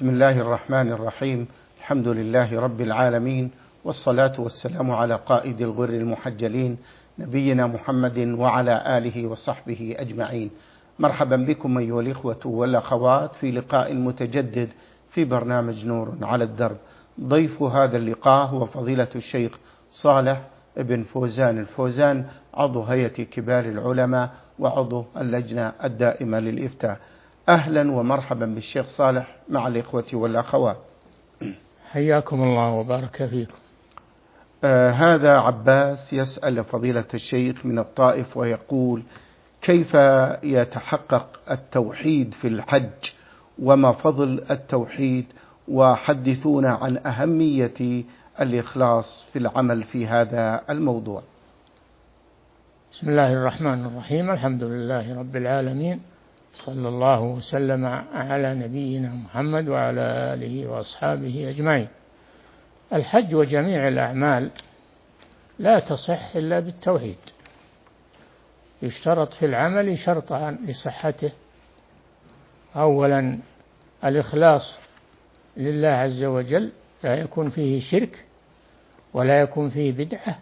بسم الله الرحمن الرحيم. الحمد لله رب العالمين، والصلاة والسلام على قائد الغر المحجلين نبينا محمد وعلى آله وصحبه أجمعين. مرحبا بكم أيها الإخوة والأخوات في لقاء متجدد في برنامج نور على الدرب. ضيف هذا اللقاء هو فضيلة الشيخ صالح بن فوزان الفوزان، عضو هيئة كبار العلماء وعضو اللجنة الدائمة للإفتاء. أهلا ومرحبا بالشيخ صالح مع الإخوة والأخوات. حياكم الله وبارك فيكم. هذا عباس يسأل فضيلة الشيخ من الطائف ويقول: كيف يتحقق التوحيد في الحج، وما فضل التوحيد، وحدثونا عن أهمية الإخلاص في العمل في هذا الموضوع. بسم الله الرحمن الرحيم. الحمد لله رب العالمين، صلى الله وسلم على نبينا محمد وعلى آله وأصحابه أجمعين. الحج وجميع الأعمال لا تصح إلا بالتوحيد. يشترط في العمل شرطان لصحته: أولا الإخلاص لله عز وجل، لا يكون فيه شرك ولا يكون فيه بدعة.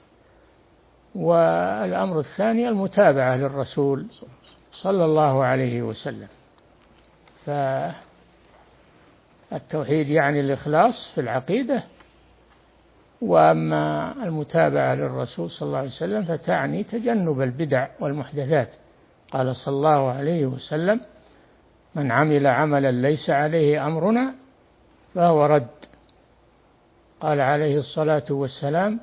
والأمر الثاني المتابعة للرسول صلى الله عليه وسلم. فالتوحيد يعني الإخلاص في العقيدة، وأما المتابعة للرسول صلى الله عليه وسلم فتعني تجنب البدع والمحدثات. قال صلى الله عليه وسلم: من عمل عملا ليس عليه أمرنا فهو رد. قال عليه الصلاة والسلام: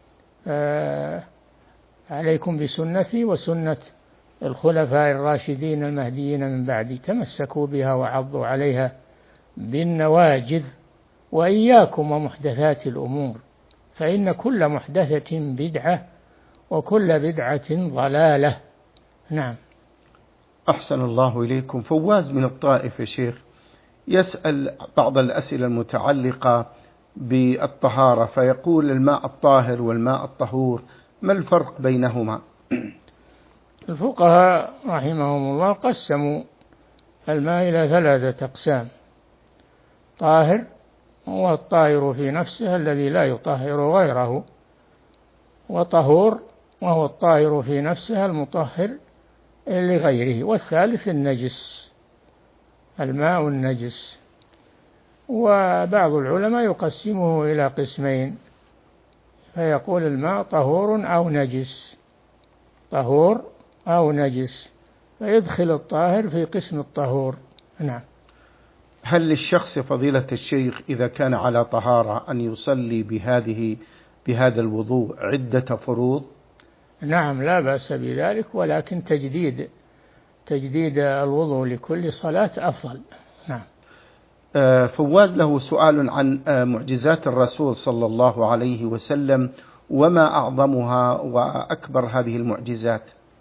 عليكم بسنتي وسنة الخلفاء الراشدين المهديين من بعدي، تمسكوا بها وعضوا عليها بالنواجذ، وإياكم ومحدثات الأمور، فإن كل محدثة بدعة وكل بدعة ضلالة. نعم. أحسن الله إليكم. فواز من الطائف يا شيخ يسأل بعض الأسئلة المتعلقة بالطهارة، فيقول: الماء الطاهر والماء الطهور، ما الفرق بينهما؟ الفقهاء رحمهم الله قسموا الماء إلى 3 أقسام: طاهر هو الطاهر في نفسه الذي لا يطهر غيره، وطهور وهو الطاهر في نفسه المطهر لغيره، والثالث النجس، الماء النجس. وبعض العلماء يقسمه إلى قسمين، فيقول الماء طهور أو نجس، طهور أو نجس، فيدخل الطاهر في قسم الطهور. نعم. هل للشخص فضيلة الشيخ إذا كان على طهارة أن يصلي بهذا الوضوء عدة فروض؟ نعم، لا بأس بذلك، ولكن تجديد الوضوء لكل صلاة أفضل. نعم. فواز له سؤال عن معجزات الرسول صلى الله عليه وسلم، وما أعظمها وأكبر هذه المعجزات؟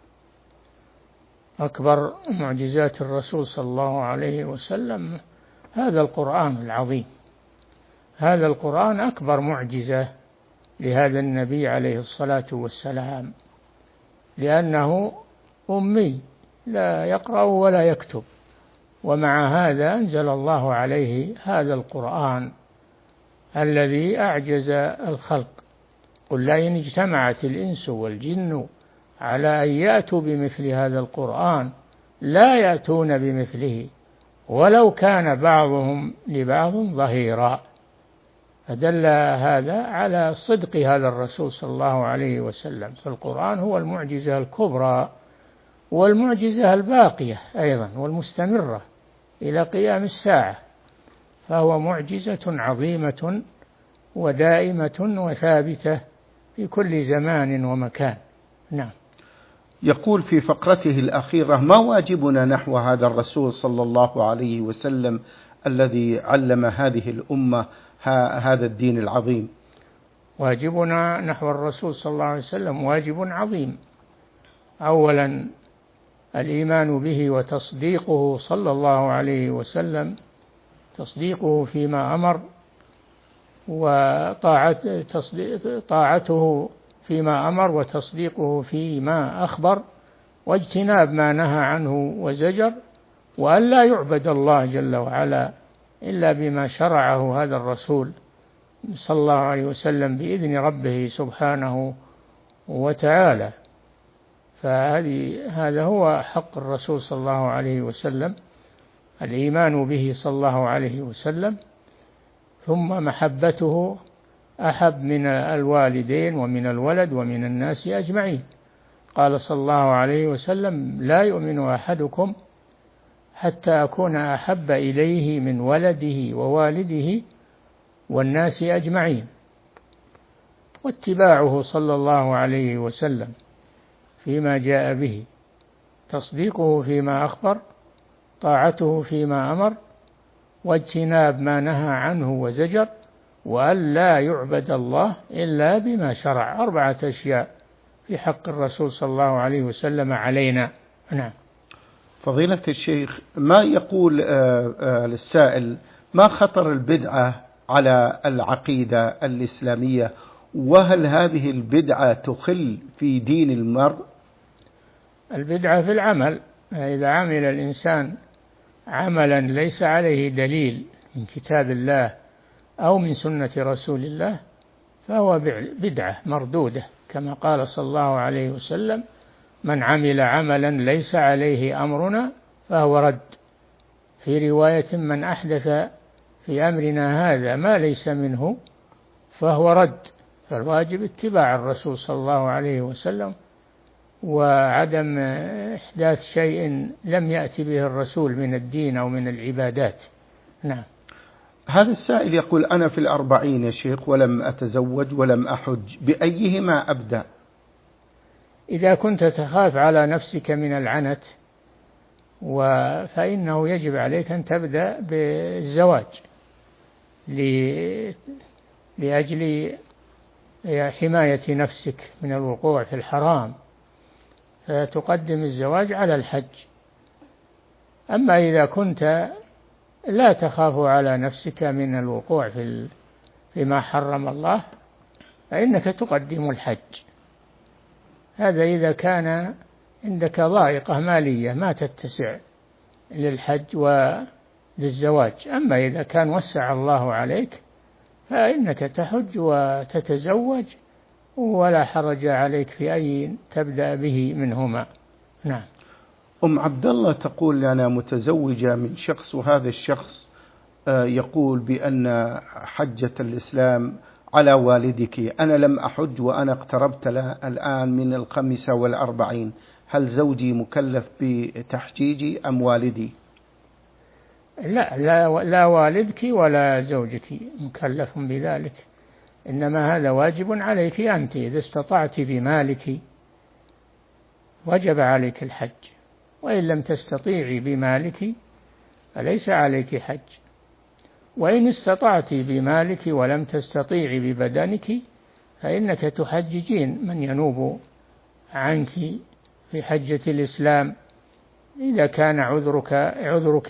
أكبر معجزات الرسول صلى الله عليه وسلم هذا القرآن العظيم. هذا القرآن أكبر معجزة لهذا النبي عليه الصلاة والسلام، لأنه أمي لا يقرأ ولا يكتب، ومع هذا أنزل الله عليه هذا القرآن الذي أعجز الخلق. قل لئن اجتمعت الإنس والجن على أن يأتوا بمثل هذا القرآن لا يأتون بمثله ولو كان بعضهم لبعض ظهيرا. فدل هذا على صدق هذا الرسول صلى الله عليه وسلم. فالقرآن هو المعجزة الكبرى والمعجزة الباقية أيضا والمستمرة إلى قيام الساعة، فهو معجزة عظيمة ودائمة وثابتة في كل زمان ومكان. نعم. يقول في فقرته الأخيرة: ما واجبنا نحو هذا الرسول صلى الله عليه وسلم الذي علم هذه الأمة هذا الدين العظيم؟ واجبنا نحو الرسول صلى الله عليه وسلم واجب عظيم. أولا الإيمان به وتصديقه صلى الله عليه وسلم، تصديقه فيما أمر، وطاعته فيما أمر، وتصديقه فيما أخبر، واجتناب ما نهى عنه وزجر، وأن لا يعبد الله جل وعلا إلا بما شرعه هذا الرسول صلى الله عليه وسلم بإذن ربه سبحانه وتعالى. هذا هو حق الرسول صلى الله عليه وسلم، الإيمان به صلى الله عليه وسلم، ثم محبته أحب من الوالدين ومن الولد ومن الناس أجمعين. قال صلى الله عليه وسلم: لا يؤمن أحدكم حتى أكون أحب إليه من ولده ووالده والناس أجمعين. واتباعه صلى الله عليه وسلم فيما جاء به، تصديقه فيما أخبر، طاعته فيما أمر، واجتناب ما نهى عنه وزجر، وأن لا يعبد الله إلا بما شرع. 4 أشياء في حق الرسول صلى الله عليه وسلم علينا. نعم. فضيلة الشيخ، ما يقول للسائل ما خطر البدعة على العقيدة الإسلامية، وهل هذه البدعة تخل في دين المرء؟ البدعة في العمل، إذا عمل الإنسان عملا ليس عليه دليل من كتاب الله أو من سنة رسول الله فهو بدعة مردودة، كما قال صلى الله عليه وسلم: من عمل عملا ليس عليه أمرنا فهو رد. في رواية: من أحدث في أمرنا هذا ما ليس منه فهو رد. فالواجب اتباع الرسول صلى الله عليه وسلم، وعدم إحداث شيء لم يأتي به الرسول من الدين أو من العبادات. نعم. هذا السائل يقول: أنا في 40 يا شيخ ولم أتزوج ولم أحج، بأيهما أبدأ؟ إذا كنت تخاف على نفسك من العنت فإنه يجب عليك أن تبدأ بالزواج لأجل حماية نفسك من الوقوع في الحرام، فتقدم الزواج على الحج. أما إذا كنت لا تخاف على نفسك من الوقوع فيما حرم الله فإنك تقدم الحج. هذا إذا كان عندك ضائقة مالية ما تتسع للحج وللزواج. أما إذا كان وسع الله عليك فإنك تحج وتتزوج ولا حرج عليك في أي تبدأ به منهما. نعم. أم عبد الله تقول: أنا متزوجة من شخص، وهذا الشخص يقول بأن حجة الإسلام على والدك. أنا لم أحج وأنا اقتربت الآن من 45. هل زوجي مكلف بتحجيجي أم والدي؟ لا والدك ولا زوجك مكلف بذلك، إنما هذا واجب عليك أنت. إذا استطعت بمالك وجب عليك الحج، وإن لم تستطيعي بمالك فليس عليك حج. وإن استطعت بمالك ولم تستطيعي ببدنك فإنك تحججين من ينوب عنك في حجة الإسلام إذا كان عذرك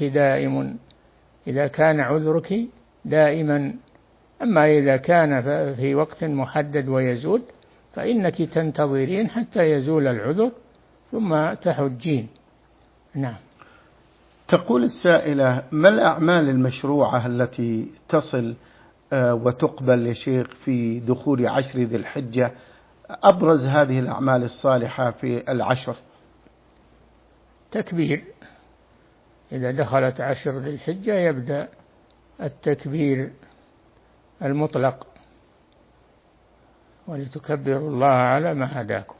دائما. أما إذا كان في وقت محدد ويزول فإنك تنتظرين حتى يزول العذر ثم تحجين. نعم. تقول السائلة: ما الأعمال المشروعة التي تصل وتقبل يا شيخ في دخول 10 ذي الحجة؟ أبرز هذه الأعمال الصالحة في 10. تكبير. إذا دخلت 10 ذي الحجة يبدأ التكبير المطلق، ولتكبروا الله على ما هداكم.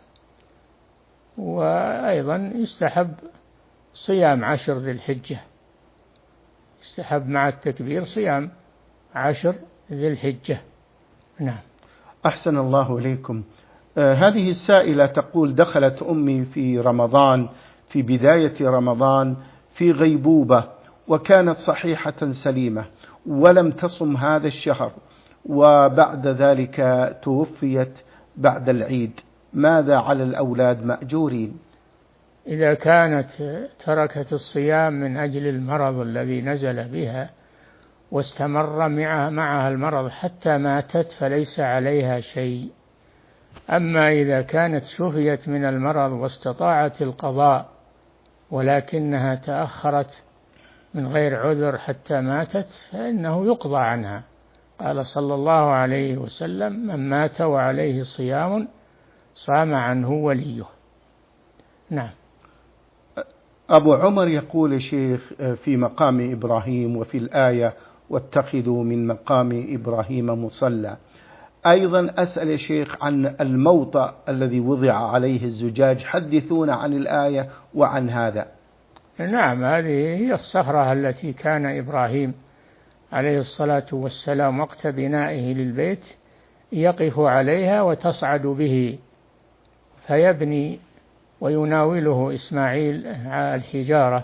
وأيضا يستحب صيام 10 ذي الحجة، يستحب مع التكبير صيام 10 ذي الحجة. نعم. أحسن الله إليكم. هذه السائلة تقول: دخلت أمي في رمضان، في بداية رمضان، في غيبوبة، وكانت صحيحة سليمة ولم تصم هذا الشهر، وبعد ذلك توفيت بعد العيد. ماذا على الأولاد مأجورين؟ إذا كانت تركت الصيام من أجل المرض الذي نزل بها واستمر معها المرض حتى ماتت فليس عليها شيء. أما إذا كانت شفيت من المرض واستطاعت القضاء ولكنها تأخرت من غير عذر حتى ماتت فإنه يقضى عنها. قال صلى الله عليه وسلم: من مات وعليه صيام صام عنه وليه. نعم. أبو عمر يقول شيخ في مقام إبراهيم وفي الآية: واتخذوا من مقام إبراهيم مصلى. أيضا أسأل يا شيخ عن الموطأ الذي وضع عليه الزجاج، حدثونا عن الآية وعن هذا. نعم، هذه هي الصخرة التي كان إبراهيم عليه الصلاة والسلام وقت بنائه للبيت يقف عليها وتصعد به فيبني، ويناوله إسماعيل الحجارة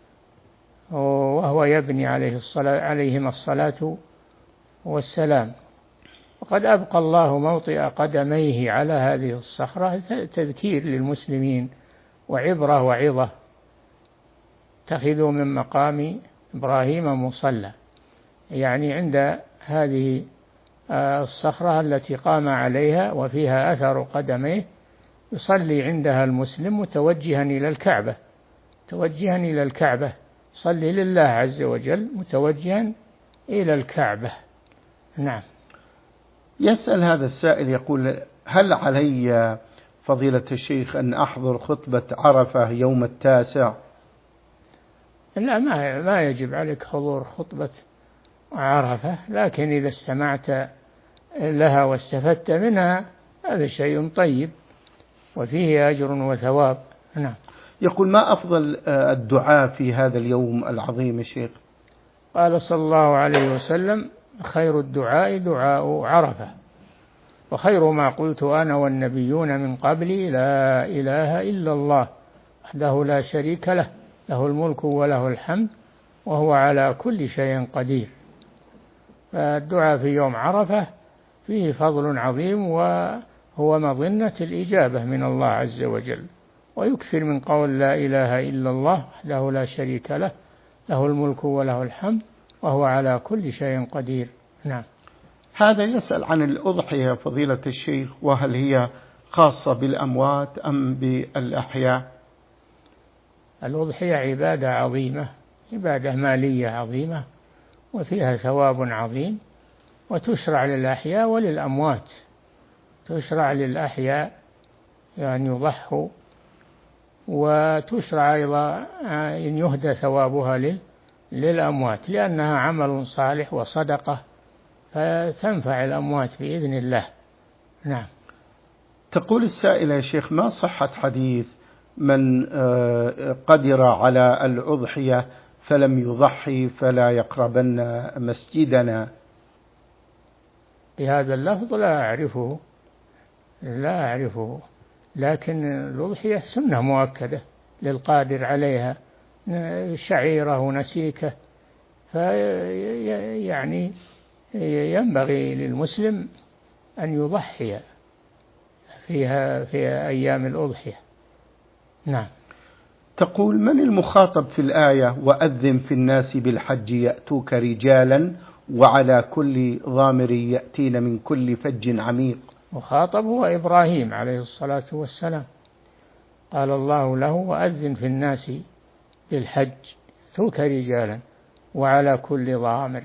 وهو يبني عليهما الصلاة والسلام. وقد أبقى الله موطئ قدميه على هذه الصخرة تذكير للمسلمين وعبرة وعظة. اتخذوا من مقام إبراهيم مصلى، يعني عند هذه الصخرة التي قام عليها وفيها أثر قدميه يصلي عندها المسلم متوجها إلى الكعبة، صلي لله عز وجل متوجها إلى الكعبة. نعم. يسأل هذا السائل يقول: هل علي فضيلة الشيخ أن أحضر خطبة عرفة يوم 9؟ لا، ما يجب عليك حضور خطبة عرفة، لكن إذا استمعت لها واستفدت منها هذا شيء طيب وفيه أجر وثواب. نعم. يقول: ما أفضل الدعاء في هذا اليوم العظيم يا شيخ؟ قال صلى الله عليه وسلم: خير الدعاء دعاء عرفة، وخير ما قلت أنا والنبيون من قبلي لا إله إلا الله وحده لا شريك له، له الملك وله الحمد وهو على كل شيء قدير. فالدعاء في يوم عرفة فيه فضل عظيم، وهو مظنة الإجابة من الله عز وجل، ويكثر من قول لا إله إلا الله وحده لا شريك له، له الملك وله الحمد وهو على كل شيء قدير. نعم. هذا يسأل عن الأضحية فضيلة الشيخ، وهل هي خاصة بالأموات أم بالأحياء؟ الأضحية عبادة عظيمة، عبادة مالية عظيمة وفيها ثواب عظيم، وتشرع للأحياء وللأموات. تشرع للأحياء يعني يضحوا، وتشرع أيضا إن يهدى ثوابها للأموات، لأنها عمل صالح وصدقة فتنفع الأموات بإذن الله. نعم. تقول السائلة: يا شيخ، ما صحة حديث من قدر على الأضحية فلم يضحي فلا يقربن مسجدنا؟ بهذا اللفظ لا أعرفه، لكن الأضحية سنة مؤكدة للقادر عليها، شعيرة ونسيكة، فيعني ينبغي للمسلم أن يضحي فيها في أيام الأضحية. نعم. تقول: من المخاطب في الآية: وأذن في الناس بالحج يأتوك رجالا وعلى كل ضامر يأتين من كل فج عميق؟ مخاطب هو إبراهيم عليه الصلاة والسلام. قال الله له: وأذن في الناس بالحج يأتوك رجالا وعلى كل ضامر.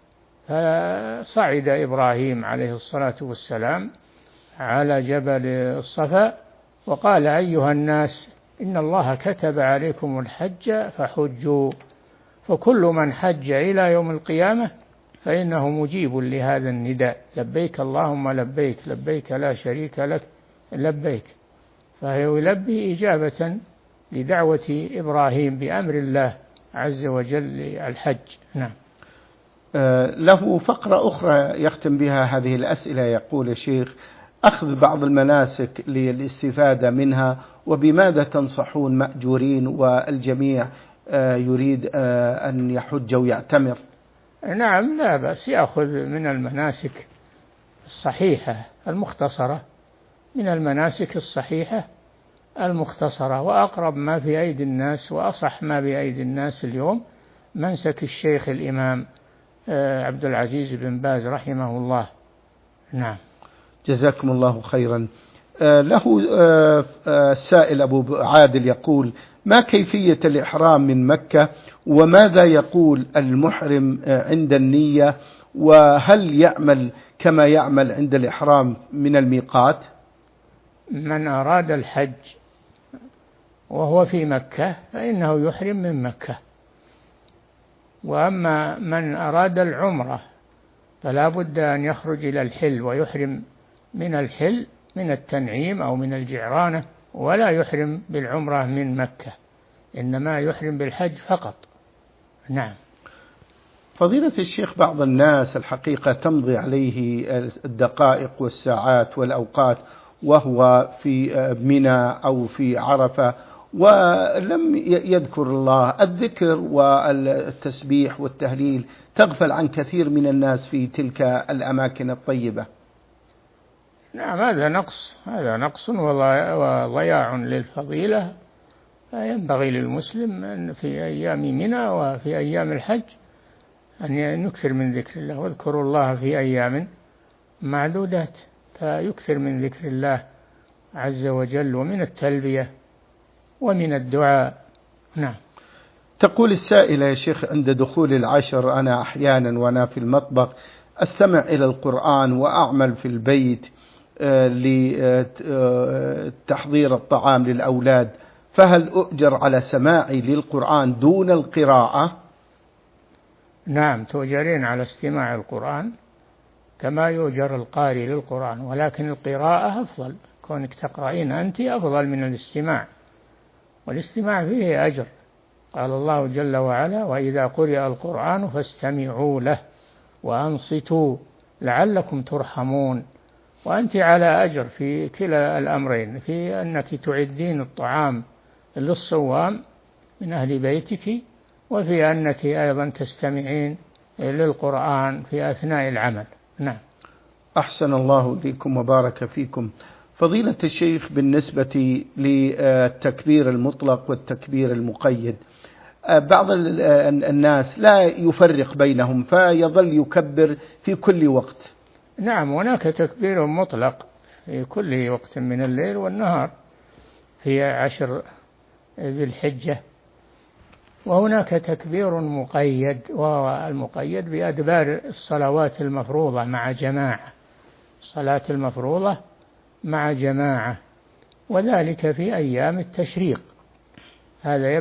فصعد إبراهيم عليه الصلاة والسلام على جبل الصفا وقال: أيها الناس، إن الله كتب عليكم الحج فحجوا، فكل من حج إلى يوم القيامة فإنه مجيب لهذا النداء، لبيك اللهم لبيك، لبيك لا شريك لك لبيك. فهو يلبي إجابة لدعوة إبراهيم بأمر الله عز وجل للحج. نعم. له فقرة أخرى يختم بها هذه الأسئلة. يقول: يا شيخ، أخذ بعض المناسك للاستفادة منها، وبماذا تنصحون مأجورين والجميع يريد أن يحج ويعتمر؟ نعم، لا بأس يأخذ من المناسك الصحيحة المختصرة، من المناسك الصحيحة المختصرة، وأقرب ما في أيدي الناس وأصح ما بأيدي الناس اليوم منسك الشيخ الإمام عبد العزيز بن باز رحمه الله. نعم. جزاكم الله خيرا. له السائل أبو عادل يقول: ما كيفية الإحرام من مكة، وماذا يقول المحرم عند النية، وهل يعمل كما يعمل عند الإحرام من الميقات؟ من أراد الحج وهو في مكة فإنه يحرم من مكة، وأما من أراد العمرة فلا بد أن يخرج إلى الحل ويحرم من الحل من التنعيم أو من الجعرانة، ولا يحرم بالعمرة من مكة، إنما يحرم بالحج فقط. نعم. فضيلة الشيخ، بعض الناس الحقيقة تمضي عليه الدقائق والساعات والأوقات وهو في منى أو في عرفة ولم يذكر الله. الذكر والتسبيح والتهليل تغفل عن كثير من الناس في تلك الأماكن الطيبة. نعم، هذا نقص وضياع للفضيلة. فينبغي للمسلم أن في أيام منى وفي أيام الحج أن نكثر من ذكر الله، واذكروا الله في أيام معدودات، فيكثر من ذكر الله عز وجل ومن التلبية ومن الدعاء. نعم. تقول السائلة: يا شيخ، عند دخول العشر أنا أحيانا وأنا في المطبخ أستمع إلى القرآن وأعمل في البيت لتحضير الطعام للأولاد، فهل أؤجر على سماعي للقرآن دون القراءة؟ نعم، تؤجرين على استماع القرآن كما يؤجر القارئ للقرآن، ولكن القراءة أفضل، كونك تقرأين أنت أفضل من الاستماع، والاستماع فيه أجر. قال الله جل وعلا: وإذا قرئ القرآن فاستمعوا له وأنصتوا لعلكم ترحمون. وأنت على أجر في كلا الأمرين، في أنك تعدين الطعام للصوام من أهل بيتك، وفي أنك أيضا تستمعين للقرآن في أثناء العمل. نعم. أحسن الله إليكم وبارك فيكم. فضيلة الشيخ، بالنسبة للتكبير المطلق والتكبير المقيد، بعض الناس لا يفرق بينهم فيظل يكبر في كل وقت. نعم، هناك تكبير مطلق في كل وقت من الليل والنهار في 10 ذي الحجة، وهناك تكبير مقيد، وهو المقيد بأدبار الصلوات المفروضة مع جماعة، الصلاة المفروضة مع جماعة، وذلك في أيام التشريق. هذا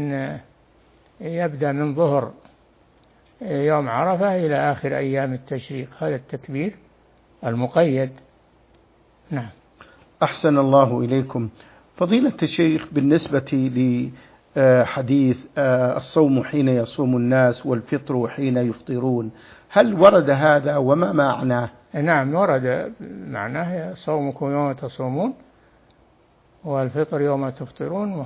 يبدأ من ظهر يوم عرفة إلى آخر أيام التشريق، هذا التكبير المقيد. نعم. أحسن الله إليكم. فضيلة الشيخ، بالنسبة لحديث الصوم حين يصوم الناس والفطر حين يفطرون، هل ورد هذا وما معناه؟ نعم، ورد معناه: صومكم يوم تصومون والفطر يوم تفطرون.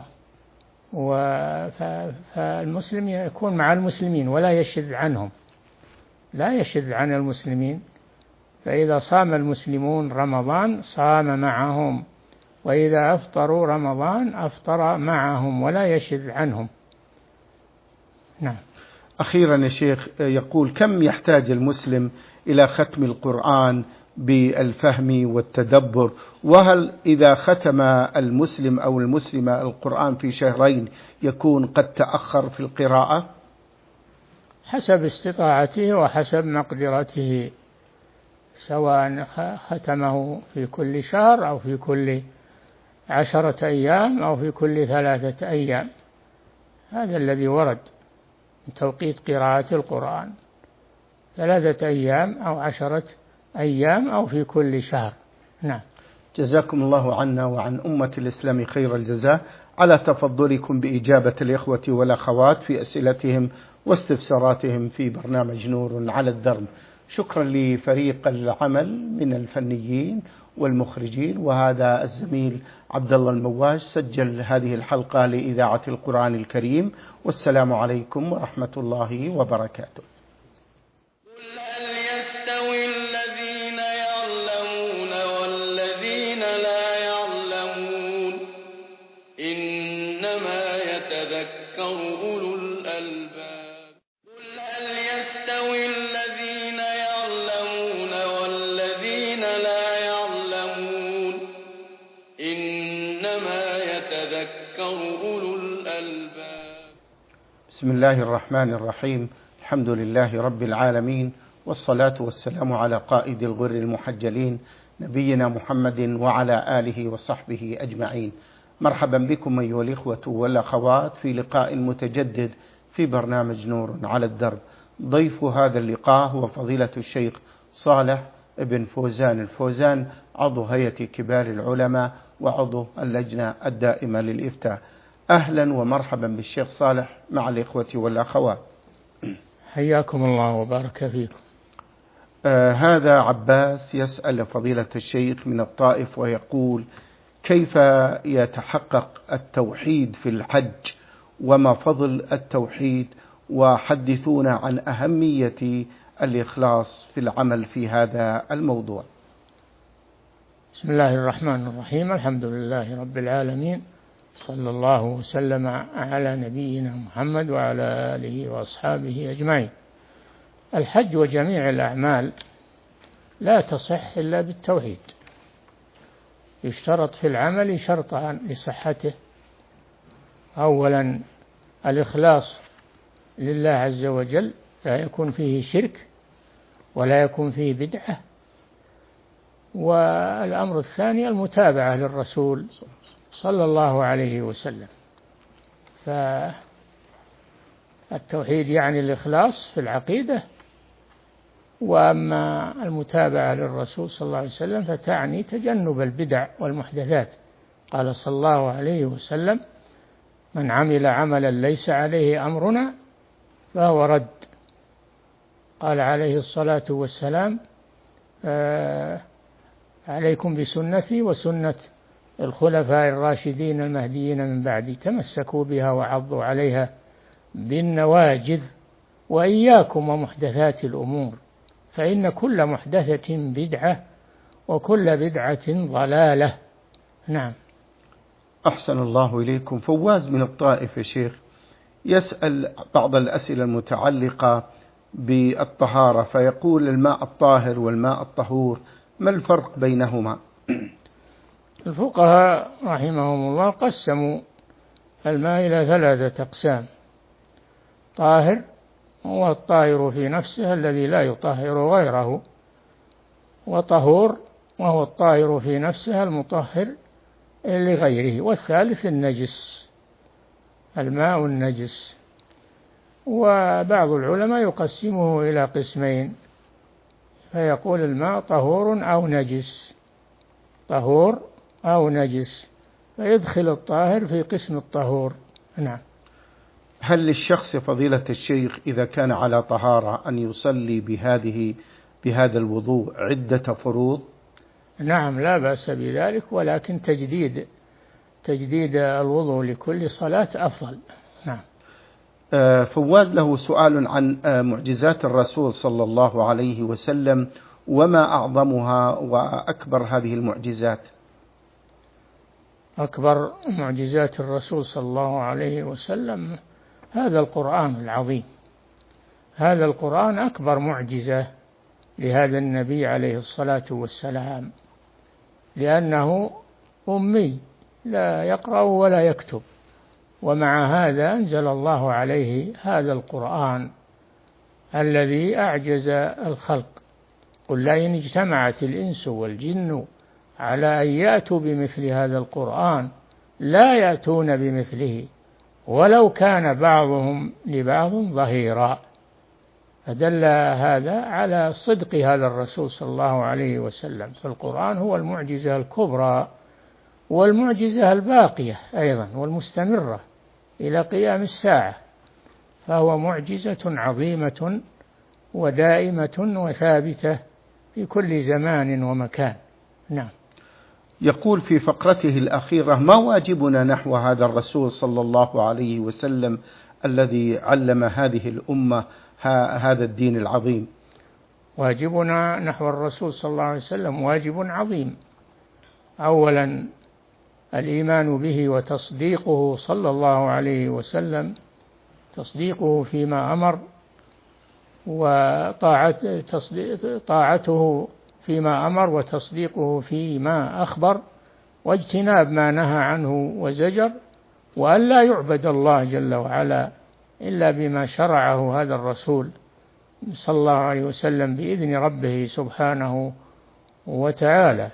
فالمسلم يكون مع المسلمين ولا يشذ عنهم، لا يشذ عن المسلمين، فإذا صام المسلمون رمضان صام معهم، وإذا أفطروا رمضان أفطر معهم ولا يشذ عنهم. نعم. أخيرا يا شيخ، يقول: كم يحتاج المسلم إلى ختم القرآن بالفهم والتدبر؟ وهل إذا ختم المسلم أو المسلمة القرآن في شهرين يكون قد تأخر في القراءة؟ حسب استطاعته وحسب مقدرته، سواء ختمه في كل شهر أو في كل 10 أيام أو في كل 3 أيام. هذا الذي ورد من توقيت قراءة القرآن، 3 أيام أو 10 أيام أو في كل شهر. نعم. جزاكم الله عنا وعن أمة الإسلام خير الجزاء على تفضلكم بإجابة الإخوة والأخوات في أسئلتهم واستفساراتهم في برنامج نور على الدرب. شكرا لفريق العمل من الفنيين والمخرجين، وهذا الزميل عبد الله المواج سجل هذه الحلقة لإذاعة القرآن الكريم. والسلام عليكم ورحمة الله وبركاته. أولو الألباب. بسم الله الرحمن الرحيم. الحمد لله رب العالمين، والصلاة والسلام على قائد الغر المحجلين نبينا محمد وعلى آله وصحبه أجمعين. مرحبا بكم أيها الإخوة والأخوات في لقاء متجدد في برنامج نور على الدرب. ضيف هذا اللقاء هو فضيلة الشيخ صالح بن فوزان الفوزان، عضو هيئة كبار العلماء وعضو اللجنة الدائمة للإفتاء. أهلا ومرحبا بالشيخ صالح مع الإخوة والأخوات. حياكم الله وبارك فيكم. هذا عباس يسأل فضيلة الشيخ من الطائف ويقول: كيف يتحقق التوحيد في الحج، وما فضل التوحيد، وحدثونا عن أهمية الإخلاص في العمل في هذا الموضوع. بسم الله الرحمن الرحيم. الحمد لله رب العالمين، صلى الله وسلم على نبينا محمد وعلى آله وأصحابه أجمعين. الحج وجميع الأعمال لا تصح إلا بالتوحيد. يشترط في العمل شرطان لصحته: أولا الإخلاص لله عز وجل، لا يكون فيه شرك ولا يكون فيه بدعة. والأمر الثاني المتابعة للرسول صلى الله عليه وسلم. فالتوحيد يعني الإخلاص في العقيدة، وأما المتابعة للرسول صلى الله عليه وسلم فتعني تجنب البدع والمحدثات. قال صلى الله عليه وسلم: من عمل عملا ليس عليه أمرنا فهو رد. قال عليه الصلاة والسلام: عليكم بسنتي وسنة الخلفاء الراشدين المهديين من بعدي، تمسكوا بها وعضوا عليها بالنواجذ، وإياكم ومحدثات الأمور، فإن كل محدثة بدعة وكل بدعة ضلالة. نعم. أحسن الله إليكم. فواز من الطائف يا شيخ يسأل بعض الأسئلة المتعلقة بالطهارة، فيقول: الماء الطاهر والماء الطهور، ما الفرق بينهما؟ الفقهاء رحمهم الله قسموا الماء إلى 3 أقسام: طاهر هو الطاهر في نفسه الذي لا يطهر غيره، وطهور وهو الطاهر في نفسه المطهر لغيره، والثالث النجس، الماء النجس. وبعض العلماء يقسمه إلى قسمين، فيقول الماء طهور أو نجس، طهور أو نجس، فيدخل الطاهر في قسم الطهور. نعم. هل للشخص فضيلة الشيخ إذا كان على طهارة أن يصلي بهذا الوضوء عدة فروض؟ نعم، لا بأس بذلك، ولكن تجديد الوضوء لكل صلاة أفضل. نعم. فواز له سؤال عن معجزات الرسول صلى الله عليه وسلم، وما أعظمها وأكبر هذه المعجزات؟ أكبر معجزات الرسول صلى الله عليه وسلم هذا القرآن العظيم. هذا القرآن أكبر معجزة لهذا النبي عليه الصلاة والسلام، لأنه أمي لا يقرأ ولا يكتب، ومع هذا أنزل الله عليه هذا القرآن الذي أعجز الخلق. قل لئن اجتمعت الإنس والجن على أن يأتوا بمثل هذا القرآن لا يأتون بمثله ولو كان بعضهم لبعض ظهيرا. فدل هذا على صدق هذا الرسول صلى الله عليه وسلم. فالقرآن هو المعجزة الكبرى والمعجزة الباقية أيضا والمستمرة إلى قيام الساعة، فهو معجزة عظيمة ودائمة وثابتة في كل زمان ومكان. نعم. يقول في فقرته الأخيرة: ما واجبنا نحو هذا الرسول صلى الله عليه وسلم الذي علم هذه الأمة هذا الدين العظيم؟ واجبنا نحو الرسول صلى الله عليه وسلم واجب عظيم. أولا الإيمان به وتصديقه صلى الله عليه وسلم، تصديقه فيما أمر، وطاعته فيما أمر، وتصديقه فيما أخبر، واجتناب ما نهى عنه وزجر، وأن لا يعبد الله جل وعلا إلا بما شرعه هذا الرسول صلى الله عليه وسلم بإذن ربه سبحانه وتعالى.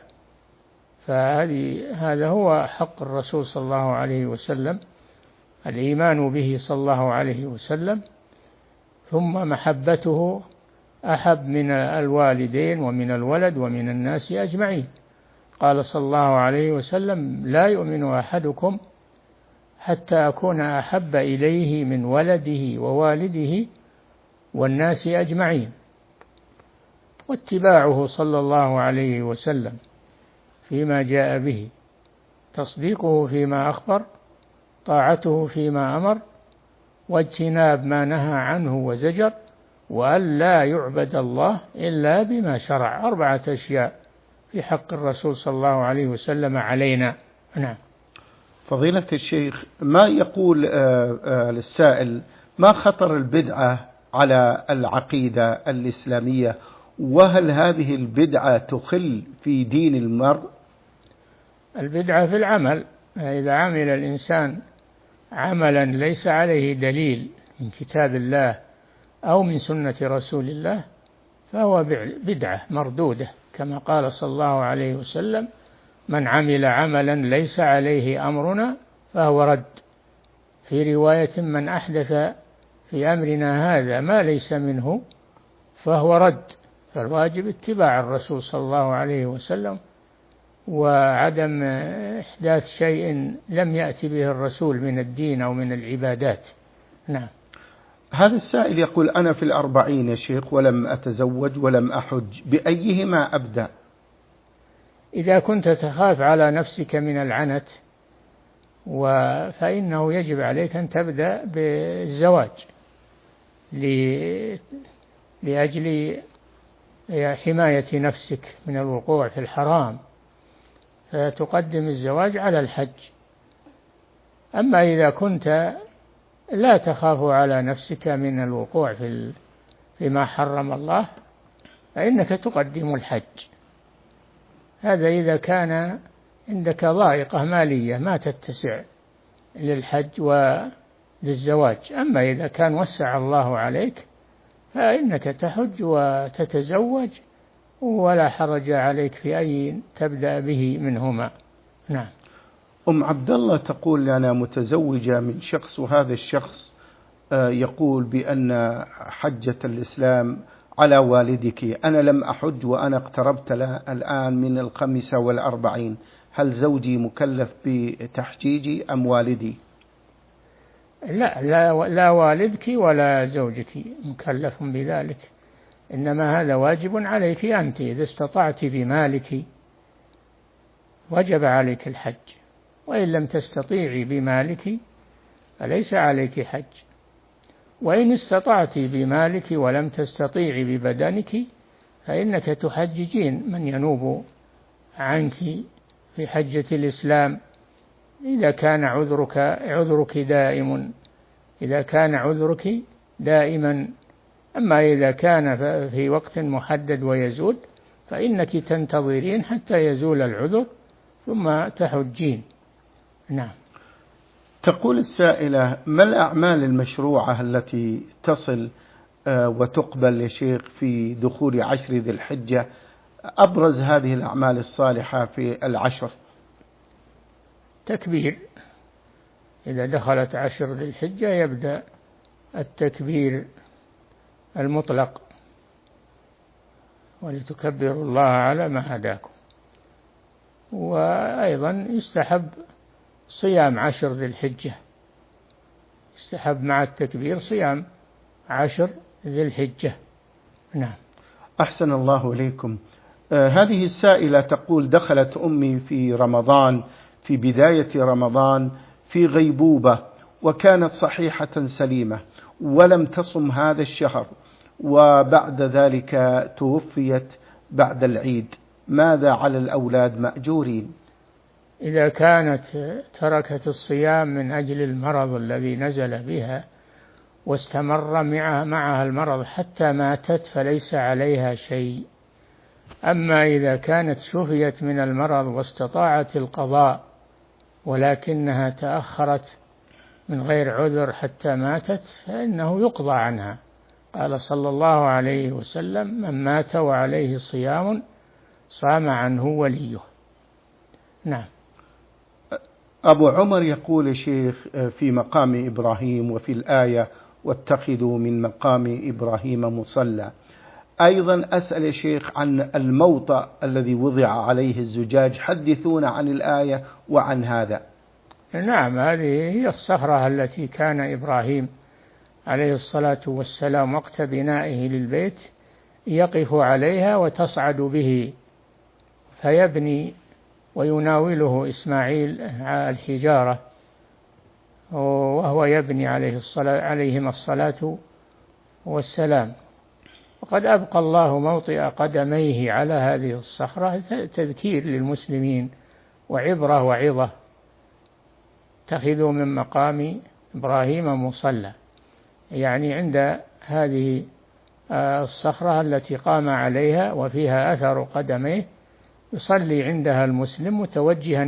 هذا هو حق الرسول صلى الله عليه وسلم، الإيمان به صلى الله عليه وسلم، ثم محبته أحب من الوالدين ومن الولد ومن الناس أجمعين. قال صلى الله عليه وسلم: لا يؤمن أحدكم حتى أكون أحب إليه من ولده ووالده والناس أجمعين. واتباعه صلى الله عليه وسلم فيما جاء به، تصديقه فيما أخبر، طاعته فيما أمر، واجتناب ما نهى عنه وزجر، وأن لا يعبد الله إلا بما شرع. 4 أشياء في حق الرسول صلى الله عليه وسلم علينا. نعم. فضيلة الشيخ، ما يقول للسائل ما خطر البدعة على العقيدة الإسلامية، وهل هذه البدعة تخل في دين المرء؟ البدعة في العمل، إذا عمل الإنسان عملا ليس عليه دليل من كتاب الله أو من سنة رسول الله فهو بدعة مردودة، كما قال صلى الله عليه وسلم: من عمل عملا ليس عليه أمرنا فهو رد. في رواية: من أحدث في أمرنا هذا ما ليس منه فهو رد. فالواجب اتباع الرسول صلى الله عليه وسلم، وعدم إحداث شيء لم يأتي به الرسول من الدين أو من العبادات. نعم. هذا السائل يقول: أنا في 40 يا شيخ ولم أتزوج ولم أحج، بأيهما أبدأ؟ إذا كنت تخاف على نفسك من العنت فإنه يجب عليك أن تبدأ بالزواج لأجل حماية نفسك من الوقوع في الحرام، فتقدم الزواج على الحج. أما إذا كنت لا تخاف على نفسك من الوقوع فيما حرم الله فإنك تقدم الحج. هذا إذا كان عندك ضائقة مالية ما تتسع للحج وللزواج. أما إذا كان وسع الله عليك فإنك تحج وتتزوج ولا حرج عليك في أي تبدأ به منهما. نعم. أم عبد الله تقول: أنا متزوجة من شخص، وهذا الشخص يقول بأن حجة الإسلام على والدك. أنا لم أحج وأنا اقتربت الآن من 45. هل زوجي مكلف بتحجيجي أم والدي؟ لا والدك ولا زوجك مكلف بذلك، إنما هذا واجب عليك أنت. إذا استطعت بمالك وجب عليك الحج، وإن لم تستطيعي بمالك فليس عليك حج. وإن استطعت بمالك ولم تستطيعي ببدنك فإنك تحججين من ينوب عنك في حجة الإسلام إذا كان عذرك دائم، إذا كان عذرك دائما. أما إذا كان في وقت محدد ويزول فإنك تنتظرين حتى يزول العذر ثم تحجين. نعم. تقول السائلة: ما الأعمال المشروعة التي تصل وتقبل يا شيخ في دخول 10 ذي الحجة؟ أبرز هذه الأعمال الصالحة في 10. تكبير. إذا دخلت 10 ذي الحجة يبدأ التكبير المطلق، ولتكبروا الله على ما هداكم. وأيضا يستحب صيام 10 ذي الحجة، يستحب مع التكبير صيام 10 ذي الحجة. نعم. أحسن الله إليكم. هذه السائلة تقول: دخلت أمي في رمضان، في بداية رمضان، في غيبوبة، وكانت صحيحة سليمة ولم تصم هذا الشهر، وبعد ذلك توفيت بعد العيد. ماذا على الأولاد مأجورين؟ إذا كانت تركت الصيام من أجل المرض الذي نزل بها واستمر معها المرض حتى ماتت فليس عليها شيء. أما إذا كانت شفيت من المرض واستطاعت القضاء ولكنها تأخرت من غير عذر حتى ماتت فإنه يقضى عنها. قال صلى الله عليه وسلم: من مات وعليه صيام صام عنه وليه. نعم. أبو عمر يقول يا شيخ في مقام إبراهيم وفي الآية: واتخذوا من مقام إبراهيم مصلى. أيضا أسأل يا شيخ عن الموطأ الذي وضع عليه الزجاج، حدثونا عن الآية وعن هذا. نعم، هذه هي الصخرة التي كان إبراهيم عليه الصلاة والسلام وقت بنائه للبيت يقف عليها وتصعد به فيبني، ويناوله إسماعيل الحجارة وهو يبني عليهما الصلاة والسلام. وقد أبقى الله موطئ قدميه على هذه الصخرة تذكير للمسلمين وعبرة وعظة. اتخذوا من مقام إبراهيم مصلى، يعني عند هذه الصخرة التي قام عليها وفيها أثر قدميه يصلي عندها المسلم متوجها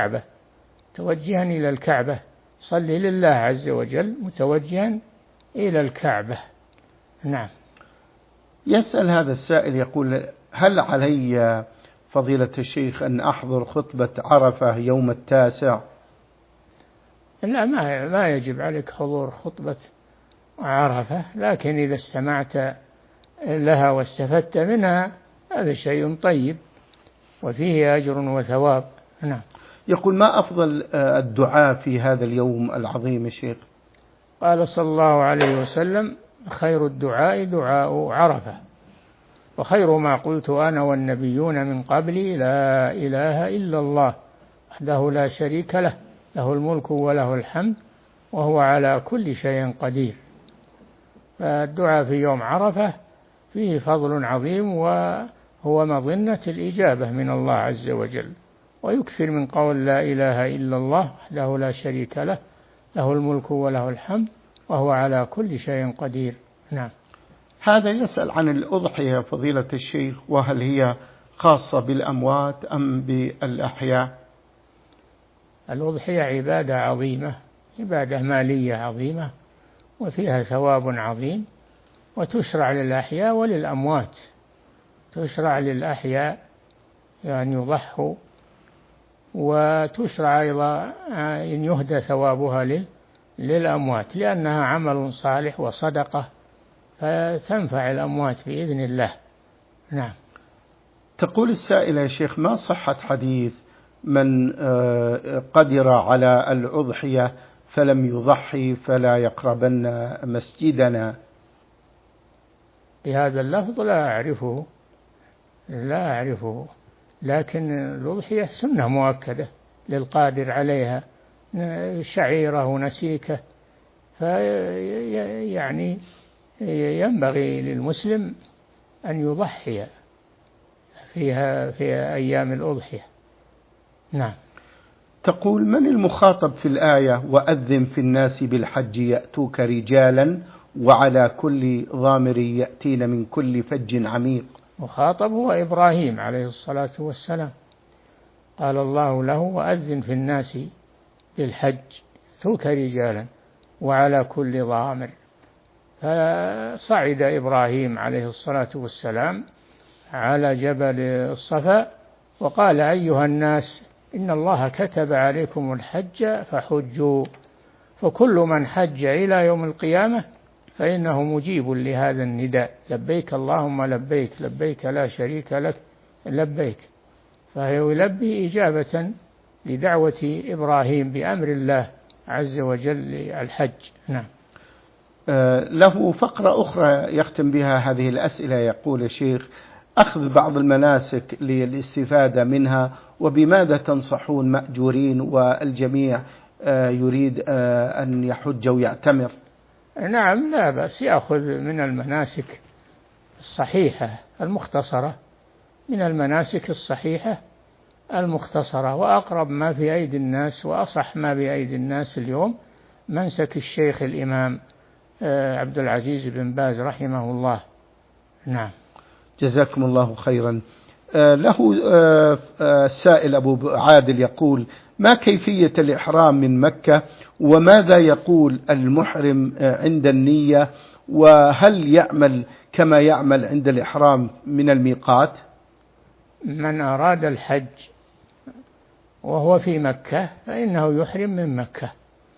إلى الكعبة، صلي لله عز وجل متوجها إلى الكعبة. نعم. يسأل هذا السائل يقول: هل علي فضيلة الشيخ أن أحضر خطبة عرفة يوم 9؟ لا، ما يجب عليك حضور خطبة عرفة، لكن إذا استمعت لها واستفدت منها هذا شيء طيب وفيه أجر وثواب. نعم. يقول: ما أفضل الدعاء في هذا اليوم العظيم يا شيخ؟ قال صلى الله عليه وسلم: خير الدعاء دعاء عرفة، وخير ما قلت أنا والنبيون من قبلي لا إله إلا الله وحده لا شريك له، له الملك وله الحمد وهو على كل شيء قدير. فالدعاء في يوم عرفة فيه فضل عظيم، وهو مظنة الإجابة من الله عز وجل. ويكثر من قول لا إله إلا الله وحده لا شريك له، له الملك وله الحمد وهو على كل شيء قدير. نعم. هذا يسأل عن الأضحية فضيلة الشيخ، وهل هي خاصة بالأموات أم بالأحياء؟ الأضحية عبادة عظيمة، عبادة مالية عظيمة وفيها ثواب عظيم، وتشرع للأحياء وللأموات. تشرع للأحياء يعني يضحوا، وتشرع أيضا أن يهدى ثوابها للأموات، لأنها عمل صالح وصدقة فتنفع الأموات بإذن الله. نعم. تقول السائلة يا شيخ: ما صحة حديث من قدر على الأضحية فلم يضحي فلا يقربن مسجدنا؟ بهذا اللفظ لا أعرفه، لكن الأضحية سنة مؤكدة للقادر عليها، شعيرة ونسيكة، فيعني ينبغي للمسلم أن يضحي فيها في أيام الأضحية. نعم. تقول: من المخاطب في الآية: وأذن في الناس بالحج يأتوك رجالا وعلى كل ضامر يأتين من كل فج عميق؟ مخاطب هو إبراهيم عليه الصلاة والسلام. قال الله له: وأذن في الناس بالحج يأتوك رجالا وعلى كل ضامر. فصعد إبراهيم عليه الصلاة والسلام على جبل الصفا وقال: أيها الناس إن الله كتب عليكم الحج فحجوا، فكل من حج إلى يوم القيامة فإنه مجيب لهذا النداء: لبيك اللهم لبيك، لبيك لا شريك لك لبيك. فهو يلبي إجابة لدعوة إبراهيم بأمر الله عز وجل للحج. نعم. له فقرة أخرى يختم بها هذه الأسئلة. يقول يا شيخ: أخذ بعض المناسك للاستفادة منها، وبماذا تنصحون مأجورين والجميع يريد أن يحج ويعتمر؟ نعم، لا بأس يأخذ من المناسك الصحيحة المختصرة، من المناسك الصحيحة المختصرة. وأقرب ما في أيدي الناس وأصح ما بأيدي الناس اليوم منسك الشيخ الإمام عبد العزيز بن باز رحمه الله. نعم. جزاكم الله خيرا. له السائل أبو عادل يقول: ما كيفية الإحرام من مكة، وماذا يقول المحرم عند النية، وهل يعمل كما يعمل عند الإحرام من الميقات؟ من أراد الحج وهو في مكة فإنه يحرم من مكة،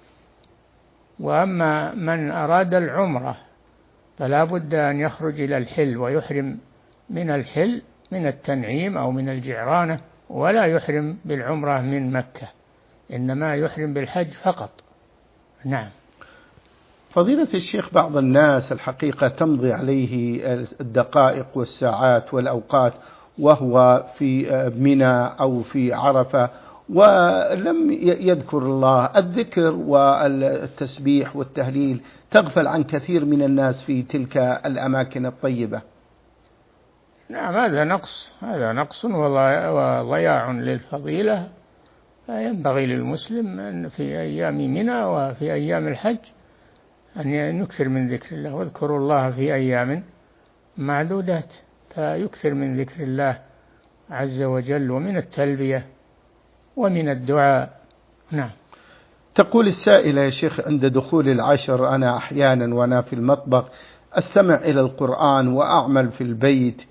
وأما من أراد العمرة فلا بد أن يخرج إلى الحل ويحرم من الحل من التنعيم أو من الجعرانة، ولا يحرم بالعمرة من مكة، إنما يحرم بالحج فقط. نعم. فضيلة الشيخ، بعض الناس الحقيقة تمضي عليه الدقائق والساعات والأوقات وهو في منى أو في عرفة ولم يذكر الله. الذكر والتسبيح والتهليل تغفل عن كثير من الناس في تلك الأماكن الطيبة. نعم، هذا نقص وضياع للفضيلة. فينبغي للمسلم أن في أيام منى وفي أيام الحج أن يكثر من ذكر الله، واذكروا الله في أيام معدودات، فيكثر من ذكر الله عز وجل ومن التلبية ومن الدعاء. نعم. تقول السائلة: يا شيخ، عند دخول العشر أنا أحيانا وأنا في المطبخ أستمع إلى القرآن وأعمل في البيت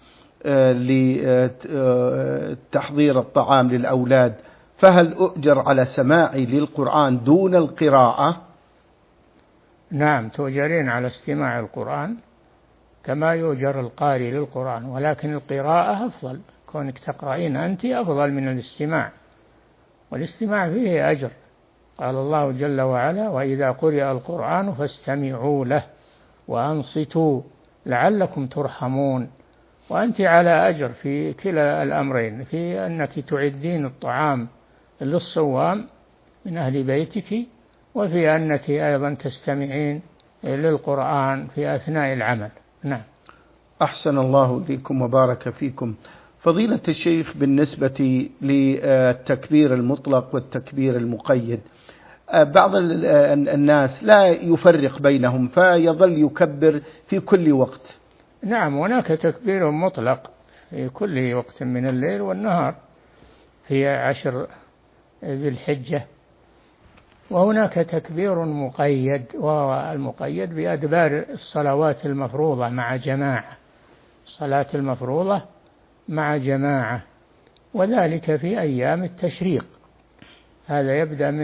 لتحضير الطعام للأولاد، فهل أؤجر على سماعي للقرآن دون القراءة؟ نعم، تؤجرين على استماع القرآن كما يؤجر القارئ للقرآن، ولكن القراءة أفضل، كونك تقرأين أنت أفضل من الاستماع، والاستماع فيه أجر. قال الله جل وعلا: وإذا قرئ القرآن فاستمعوا له وأنصتوا لعلكم ترحمون. وأنت على أجر في كلا الأمرين، في أنك تعدين الطعام للصوام من أهل بيتك، وفي أنك أيضا تستمعين للقرآن في أثناء العمل. نعم. أحسن الله إليكم وبارك فيكم. فضيلة الشيخ، بالنسبة للتكبير المطلق والتكبير المقيد، بعض الناس لا يفرق بينهم فيظل يكبر في كل وقت. نعم، هناك تكبير مطلق في كل وقت من الليل والنهار في 10 ذي الحجة، وهناك تكبير مقيد، وهو المقيد بأدبار الصلوات المفروضة مع جماعة، الصلاة المفروضة مع جماعة، وذلك في أيام التشريق. هذا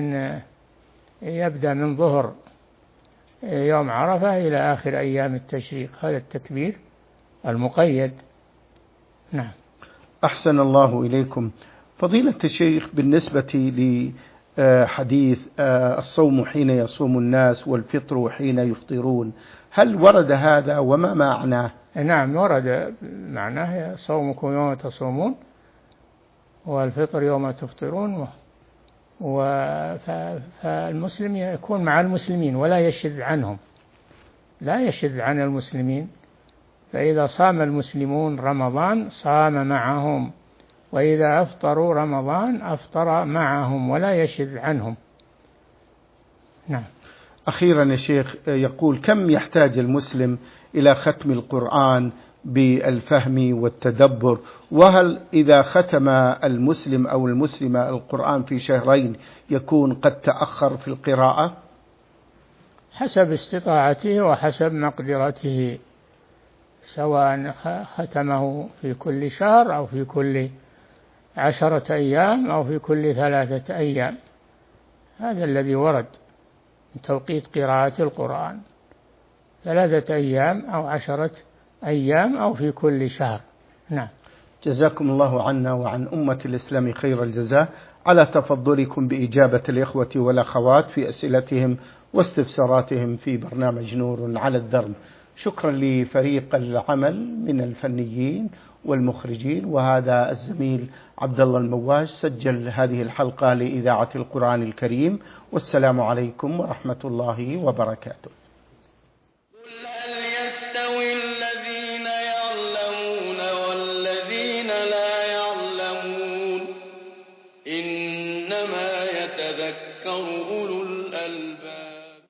يبدأ من ظهر يوم عرفة إلى آخر أيام التشريق، هذا التكبير المقيد. نعم. أحسن الله إليكم. فضيلة الشيخ، بالنسبة لحديث الصوم حين يصوم الناس والفطر حين يفطرون، هل ورد هذا وما معناه؟ نعم، ورد معناه: صومكم يوم تصومون والفطر يوم تفطرون. فالمسلم يكون مع المسلمين ولا يشذ عنهم، لا يشذ عن المسلمين، فإذا صام المسلمون رمضان صام معهم، وإذا أفطروا رمضان أفطر معهم ولا يشذ عنهم. نعم. أخيرا يا شيخ، يقول: كم يحتاج المسلم إلى ختم القرآن بالفهم والتدبر؟ وهل إذا ختم المسلم أو المسلمة القرآن في 2 يكون قد تأخر في القراءة؟ حسب استطاعته وحسب مقدرته، سواء ختمه في كل شهر أو في كل 10 أيام أو في كل 3 أيام. هذا الذي ورد من توقيت قراءة القرآن، 3 أيام أو 10 أيام أو في كل شهر. نعم. جزاكم الله عنا وعن أمة الإسلام خير الجزاء على تفضلكم بإجابة الإخوة والأخوات في أسئلتهم واستفساراتهم في برنامج نور على الدرب. شكرا لفريق العمل من الفنيين والمخرجين، وهذا الزميل عبد الله المواج سجل هذه الحلقة لإذاعة القرآن الكريم، والسلام عليكم ورحمة الله وبركاته.